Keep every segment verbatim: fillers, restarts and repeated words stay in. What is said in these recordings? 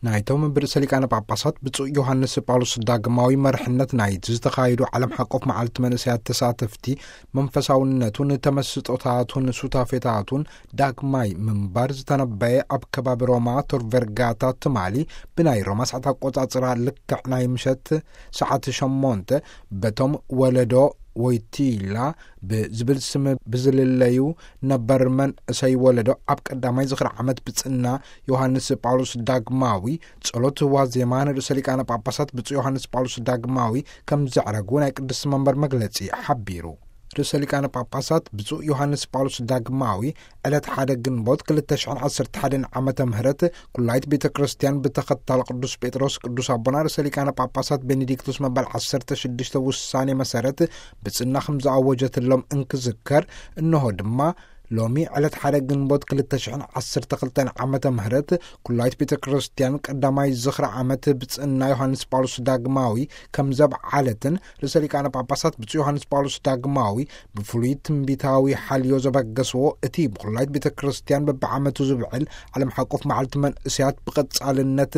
ናይቶም ብርእሰ ሊቃነ ጳጳሳት ብፁዕ ዮሐንስ ጳውሎስ ዳግማዊ መርሕነት ናይት ዝተኻይዱ ዓለም ሓቆፍ መዓልቲ መንእሰያት ተሳተፍቲ መንፈሳውነቱን ተመስጦታቱን ሱታፌታቱን ዳግማይ ምንባር ዝተነበየ ኣብ ከባቢ ሮማ ቶር ቨርጋታ ትማሊ ብናይ ሮማ ሰዓት ኣቆጻጽራ ልክዕ ናይ ምሸት ሰዓት ሸሞንተ በቶም ወለዶ ወይቲላ ብዝብል ስም ብዝልለዩ ነበር መንእሰይ ወለዶ ኣብ ቀዳማይ ዝኽሪ ዓመት ብጽና ዮሐንስ ጳውሎስ ዳግማዊ ጸሎት ዋዜማ ንርእሰ ሊቃነ ጳጳሳት ብፁዕ ዮሐንስ ጳውሎስ ዳግማዊ ከም ዘዕረጉ ናይ ቅዱስ መንበር መግለጺ ሓቢሩ። ርእሰ ሊቃነ ጳጳሳት ብፁዕ ዮሐንስ ጳውሎስ ዳግማዊ ዕለት ሓደ ግንቦት ክልተ ሽሕን ዓሰርተ ሓደ ዓመተ ምህረት ኩላይት ቤተ ክርስቲያን ብተኸታሊ ቅዱስ ጴጥሮስ ቅዱስ ኣቦና ርእሰ ሊቃነ ጳጳሳት ቤኔዲክቶስ መበል ዓሰርተ ሽዱሽተ ውሳኔ መሰረት ብጽና ከም ዝኣወጀትሎም እንክዝከር እንሆ ድማ ሎሚ ዕለት ሓደ ግንቦት ክልተ ሽሕን ዓሰርተ ክልተ ዓመተ ምህረት ኩላይት ቤተ ክርስቲያን ቀዳማይ ዝኽሪ ዓመት ብጽና ዮሐንስ ጳውሎስ ዳግማዊ ከም ዘብዓለትን ርእሰ ሊቃነ ጳጳሳት ብፁዕ ዮሐንስ ጳውሎስ ዳግማዊ ብፍሉይ ትንቢታዊ ሓልዮ ዘበገስዎ እቲ ብኩላይት ቤተ ክርስቲያን በብዓመቱ ዝብዕል ዓለም ሓቆፍ መዓልቲ መንእሰያት ብቐጻልነት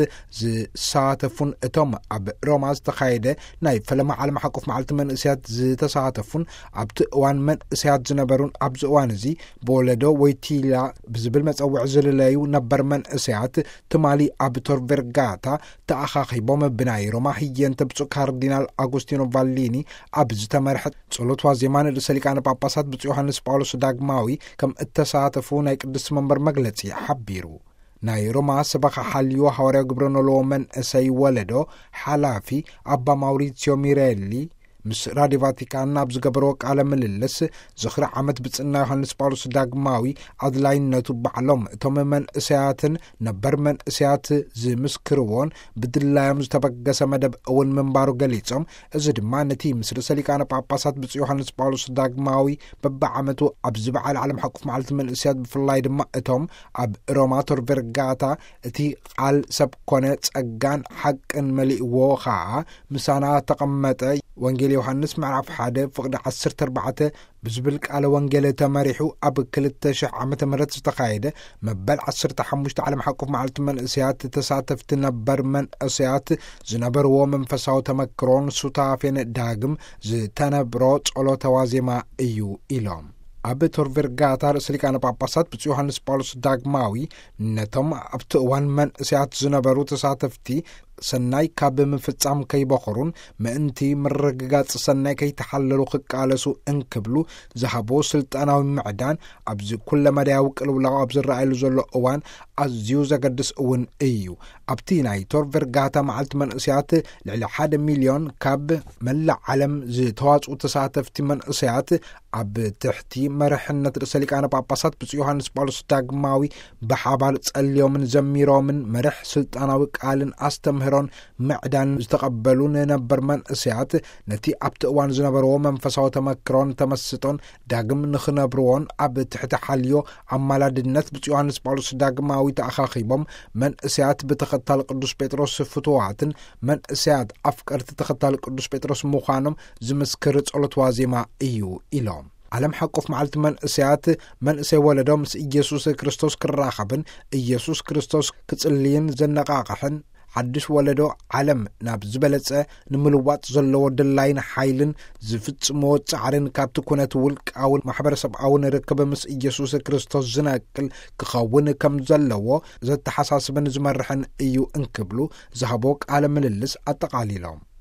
ዝሳተፉን እቶም ኣብ ሮማ ዝተኻየደ ናይ ፈለማ ዓለም ሓቆፍ መዓልቲ መንእሰያት ዝተሳተፉን ኣብቲ እዋን መንእሰያት ዝነበሩን ኣብዚ እዋን እዚ በወለዶ ወይቲላ ብዝብል መጸውዕ ዝልለዩ ነበር መንእሰያት ትማሊ ኣብ ቶር ቨርጋታ ተኣኻኺቦም ብናይ ሮማ ህየንተ ብፁዕ ካርዲናል ኣጉስቲኖ ቫሊኒ ኣብ ዝተመርሐት ጸሎት ዋዜማ ንርእሰ ሊቃነ ጳጳሳት ብፁዕ ዮሐንስ ጳውሎስ ዳግማዊ ከም እተሳተፉ ናይ ቅዱስ መንበር መግለጺ ሓቢሩ። ናይ ሮማ ሰበኻ ሓልዮ ሐዋርያው ግብረኖሎ መንእሰይ ወለዶ ሓላፊ ኣባ ማውሪትዮ ሚሬሊ ምስ ራድዮ ቫቲካን ኣብ ዝገበርዎ ቃለ ምልልስ ዝኽሪ ዓመት ብጽና ዮሐንስ ጳውሎስ ዳግማዊ ኣድላይነቱ ባዕሎም እቶም መንእሰያትን ነበር መንእሰያት ዝምስክርዎን ብድላዮም ዝተበገሰ መደብ እውን ምንባሩ ገሊጾም እዚ ድማ ነቲ ምስ ርእሰ ሊቃነ ጳጳሳት ብፁዕ ዮሐንስ ጳውሎስ ዳግማዊ በብዓመቱ ኣብ ዝበዓል ዓለም ሓቁፍ መዓልቲ መንእሰያት ብፍላይ ድማ እቶም ኣብ ሮማ ቶር ቨርጋታ እቲ ቃል ሰብ ኮነ ጸጋን ሓቅን መሊእዎ ኸዓ ምሳና ተቐመጠ ወንጌል ዮሐንስ ምዕራፍ ሓደ ፍቕዲ ዓሰርተ ኣርባዕተ ብዝብል ቃለ ወንጌል ተመሪሑ ኣብ ክልተ ሽሕ ዓመተ ምህረት ዝተኻየደ መበል ዓሰርተ ሓሙሽተ ዓለም ሓቁፍ መዓልቲ መንእሰያት ተሳተፍቲ ነበር መንእሰያት ዝነበርዎ መንፈሳዊ ተመክሮን ሱታፌን ዳግም ዝተነብሮ ጸሎተ ዋዜማ እዩ ኢሎም። ኣብ ቶር ቨርጋታ ርእሰ ሊቃነ ጳጳሳት ብፁዕ ዮሐንስ ጳውሎስ ዳግማዊ ነቶም ኣብቲ እዋን መንእሰያት ዝነበሩ ተሳተፍቲ ሰናይ ካብ ምፍጻም ከይበኽሩን ምእንቲ ምርግጋጽ ሰናይ ከይተሓለሉ ክቃለሱ እንክብሉ ዝሃቦ ስልጣናዊ ምዕዳን ኣብዚ ኩለ መዳያዊ ቅልውላው ኣብ ዝረኣየሉ ዘሎ እዋን ኣዝዩ ዘገድስ እውን እዩ። ኣብቲ ናይ ቶር ቨርጋታ መዓልቲ መንእሰያት ልዕሊ ሓደ ሚልዮን ካብ መላእ ዓለም ዝተዋጽኡ ተሳተፍቲ መንእሰያት ኣብ ትሕቲ መርሕነት ርእሰ ሊቃነ ጳጳሳት ብፁዕ ዮሐንስ ጳውሎስ ዳግማዊ ብሓባር ጸልዮምን ዘሚሮምን መርሕ ስልጣናዊ ቃልን ኣስተምህሮን ምዕዳን ዝተቐበሉ ነበር መንእሰያት ነቲ ኣብቲ እዋን ዝነበርዎ መንፈሳዊ ተመክሮን ተመስጦን ዳግም ንኽነብርዎን ኣብ ትሕቲ ሓልዮ ኣማላድነት ብፁዕ ዮሐንስ ጳውሎስ ዳግማዊ ተኣኻኺቦም መንእሰያት ብተኸታሊ ቅዱስ ጴጥሮስ ፍትዋትን መንእሰያት ኣፍቀርቲ ተኸታሊ ቅዱስ ጴጥሮስ ምዃኖም ዝምስክር ጸሎት ዋዜማ እዩ ኢሎም። ዓለም ሓቆፍ መዓልቲ መንእሰያት መንእሰይ ወለዶ ምስ ኢየሱስ ክርስቶስ ክራኸብን ኢየሱስ ክርስቶስ ክጽልይን ዘነቓቕሕን ሓድሽ ወለዶ ዓለም ናብ ዝበለጸ ንምልዋጥ ዘለዎ ድላይን ሓይልን ዝፍጽምዎ ጻዕርን ካብቲ ኩነት ውልቃውን ማሕበረሰብኣውን ርክብ ምስ ኢየሱስ ክርስቶስ ዝነቅል ክኸውን ከም ዘለዎ ዘተሓሳስብን ዝመርሕን እዩ እንክብሉ ዝሃቦ ቃለ ምልልስ ኣጠቓሊሎም።